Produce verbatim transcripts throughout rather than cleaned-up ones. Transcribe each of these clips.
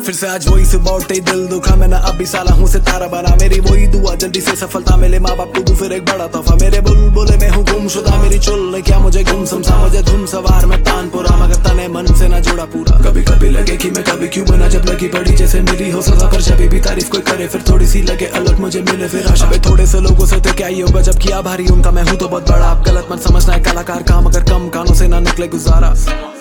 फिर से आज वही सुबह उठते ही दिल दुखा, मैं ना अभी साला हूँ सितारा बना, मेरी वही दुआ जल्दी से सफलता मिले, माँ बाप को दूं फिर एक बड़ा तोहफा, मेरे बुलबुले में हूँ गुमशुदा, मेरी चुल ने क्या मुझे गुम समझा, मुझे धुन सवार में तानपुरा, मगर तने मन से ना जुड़ा पूरा। कभी कभी लगे कि मैं कभी क्यों बना, जब लगी पड़ी जैसे मेरी हो सजा, पर जब भी तारीफ कोई करे फिर थोड़ी सी लगे अलग मुझे मिले, फिर आशा पे थोड़े से लोगों से तो क्या ही होगा, जब किया भारी उनका मैं हूँ तो बहुत बड़ा, आप गलत मत समझना है कलाकार का, मगर कम कानों से ना निकले गुजारा।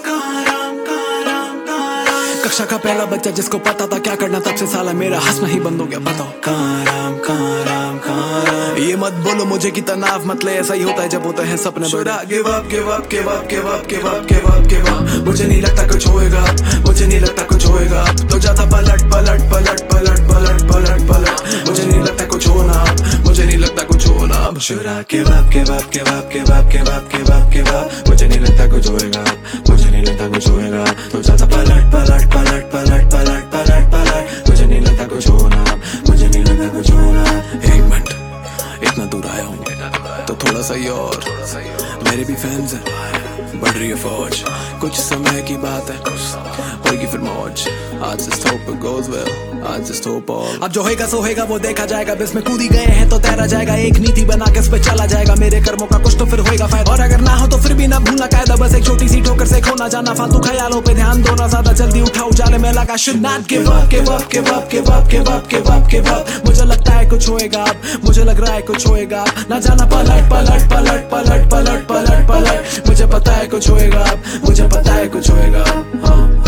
कक्षा का पहला बच्चा जिसको पता था क्या करना, तब से साला मेरा हंसना ही बंद हो गया, बताओ काराम काराम काराम। ये मत बोलो मुझे कि तनाव मत ले, ऐसा ही होता है जब होते हैं सपने बड़े। Give up give up give up give up give up give up give up, मुझे नहीं लगता कुछ होएगा, मुझे नहीं लगता कुछ होएगा, तो जाता पलट पलट पलट पलट पलट पलट पलट, मुझे नहीं लगता कुछ होना, मुझे नहीं लगता कुछ होना। शुरा give up give up give up give up give up give up give up, मुझे नहीं लगता कुछ होएगा, मुझे नहीं लगता कुछ होएगा, तो जाता पलट पलट पलट पलट पलट पलट पलट, मुझे नहीं लगता कुछ होना, मुझे नहीं लगता कुछ होना। एक मिनट, इतना दूर आया हूँ तो थोड़ा सा ही और, मेरे भी फैंस हैं, बढ़ रही है फौज, कुछ समय की बात है, होगी फिर मौज, आज just hope it goes well, आज just hope all। अब जो होएगा सो होएगा वो देखा जाएगा, बिस में कूदी गए हैं तो तैरा जाएगा, एक नीति बना के इस पे चला जाएगा, मेरे कर्मों का कुछ तो फिर होएगा फायदा, और अगर ना हो तो फिर भी ना भूलना कायदा, बस एक छोटी सी ठोकर से खोना जाना, फालतू ख्यालों पे ध्यान दो ना ज्यादा, जल्दी उठा उजाले में लगा, should not give up give up give up give up give up give up give up, मुझे लगता है कुछ होएगा अब, मुझे लग रहा है कुछ होएगा, ना जाना पलट पलट पलट पलट पलट पलट पलट, मुझे पता है कुछ होएगा अब, मुझे पता है कुछ होएगा। हाँ